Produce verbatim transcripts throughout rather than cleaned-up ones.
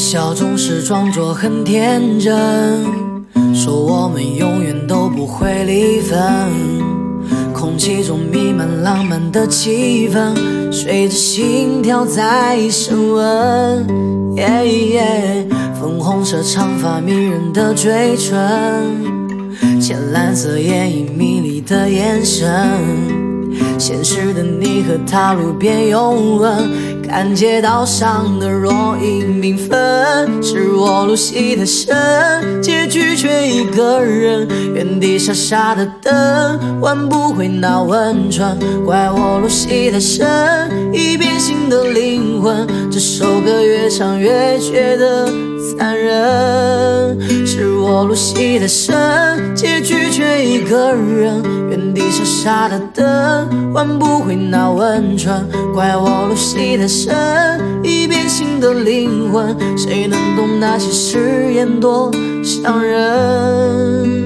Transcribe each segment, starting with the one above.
笑总是装作很天真，说我们永远都不会离分。空气中弥漫浪漫的气氛，随着心跳在升温。yeah, yeah, 粉红色长发迷人的嘴唇，浅蓝色眼影迷离的眼神。现实的你和他路边拥吻，看街道上的若隐缤纷，是我入戏的神，结局却一个人，原地傻傻的等，挽不回那温存，怪我入戏的神，已变心的灵魂，这首歌越唱越觉得残忍，是我入戏的神，结局却一个人，原地傻傻的等，挽不回那温存，怪我入戏的神，已变心的灵魂，谁能懂那些誓言多伤人？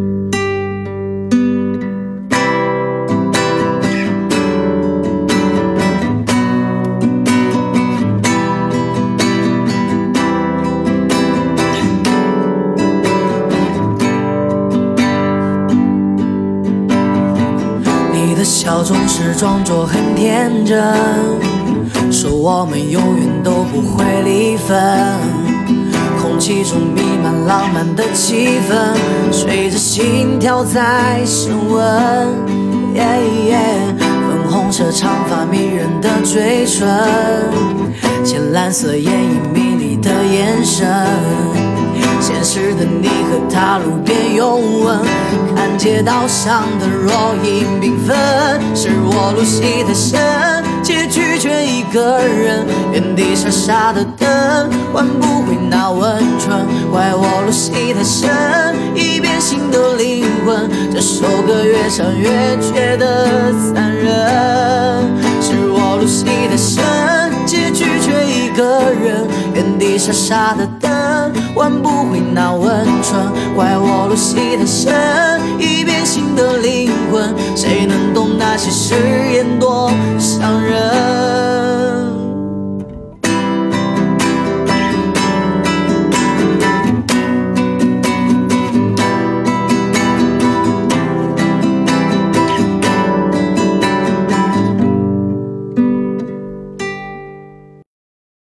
你的笑总是装作很天真，说我们永远都不会离分。空气中弥漫浪漫的气氛，随着心跳在升温。yeah, yeah, 粉红色长发迷人的嘴唇，浅蓝色眼影迷离的眼神。现实的你和他路边拥吻，看街道上的若隐缤纷，是我入戏的神，结局却一个人，原地傻傻的等，挽不回那温存，怪我入戏的神，已变心的灵魂，这首歌越唱越觉得残忍，是我入戏的神，结局却一个人，原地傻傻的等，挽不回那温存，怪我入戏的神，已变心的灵魂，谁能懂那些誓言多伤人？